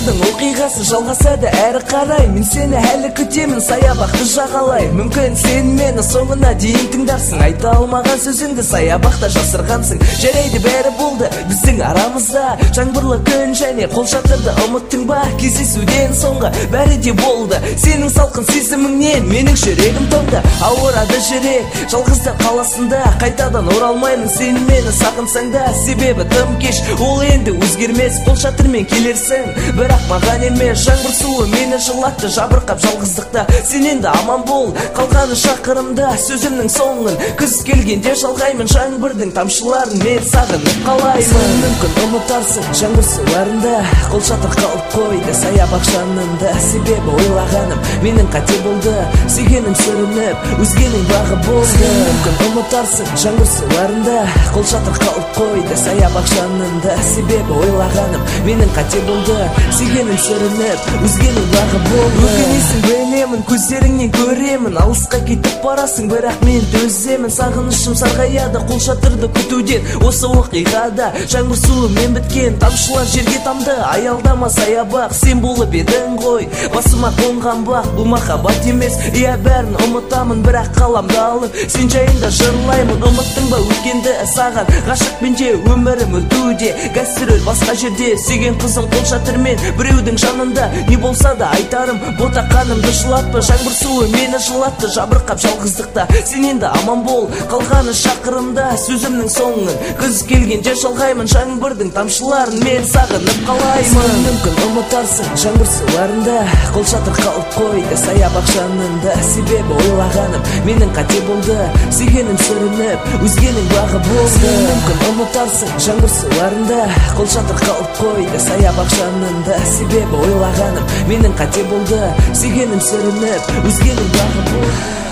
ғасырдың оқиғасы жалғасады әрі қарай. Мен сені әлі күтемін саябақты жағалай. Мүмкін сен мені соңына дейін тыңдарсың, айта алмаған сөзіңді саябақта жасырғансың. Жарайды, бәрі болды біздің арамызда, жаңбырлы күн және қолшатырды ұмыттың ба? Кездесуден соңғы бәрі де болды, сенің салқын сезіміңнен менің жүрегім тоңды. Ауырады жүрек жалғыздар қаласында, қайтадан оралмаймын сен мені сағынсаң да. Себебі тым кеш, ол енді өзгермес, қолшатырмен келерсің, бірақ маған емес. Жаңбыр суы мені жылатты жабырқап жалғыздықта, сен енді аман бол, қалғаны шақырымда сөзімнің соңын. Күз келгенде жалғаймын жаңбырдың тамшыларын, мен сағынып қалаймын. Мүмкін ұмытарсың жаңбыр суларында, қолшатыр қалып қойды саябақ жанында. Себебі ойлағаным менің қате болды, сүйгенім сүрініп өзгенің бағы болды. Мүмкін ұмытарсың жаңбыр суларында, қолшатыр қалып қойды саябақ жанында. Себебі ойлағаным менің қате болды, сүйгенім сүрініп өзгенің бағы болды. Өкінесің білемін, көздеріңнен көремін, алысқа кетіп барасың, бірақ мен төземін. Сағынышым сарғаяды қолшатырды күтуден, осы оқиғада жаңбыр суымен біткен тамшылар жерге тамды. Аялдама саябақ, сен болып едің ғой басыма қонған бақ. Бұл махаббат емес, иә бәрін ұмытамын, бірақ қаламды алып сен жайында жырлаймын. Ұмыттың ба өткенді саған, ғашықпен де өмірім өтуде, гастроль басқа жерде, сүйген қызым қолшатырмен біреудің жанында. Не болса да айтарым, ботақанымды жылатпа, жаңбыр суы мені жылатты жабырқап жалғыздықта, сен енді аман бол, қалғаны шақырымда сөзімнің соңын. Күз келгенде жалғаймын жаңбырдың тамшыларын, мен сағынып қалаймын. Мүмкін ұмытарсың жаңбыр суларында, қолшатыр қалып қойды саябақ жанында. Себебі ойлағаным менің қате болды, сүйгенім сүрініп өзгенің бағы болды. Мүмкін ұмытарсың жаңбыр суларында, қолшатыр қалып қойды саябақ жанында. Себебі ойлағаным менің қате болды, сүйгенім сүрініп өзгенің бағы болды.